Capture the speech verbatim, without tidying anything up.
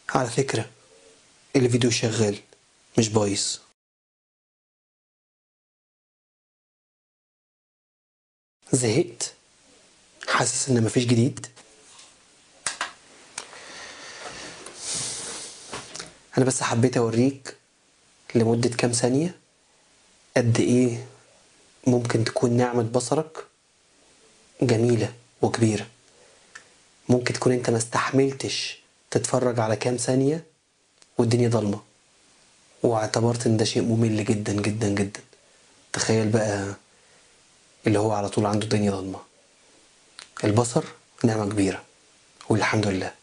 على فكرة الفيديو شغال مش بايظ. زهقت؟ حاسس ان مفيش جديد؟ انا بس حبيت اوريك لمدة كام ثانية قد ايه ممكن تكون نعمة بصرك جميلة وكبيرة. ممكن تكون انت ما استحملتش تتفرج على كام ثانية والدنيا ضلمة، واعتبرت ان ده شيء ممل جدا جدا جدا. تخيل بقى اللي هو على طول عنده الدنيا ضلمة. البصر نعمة كبيرة والحمد لله.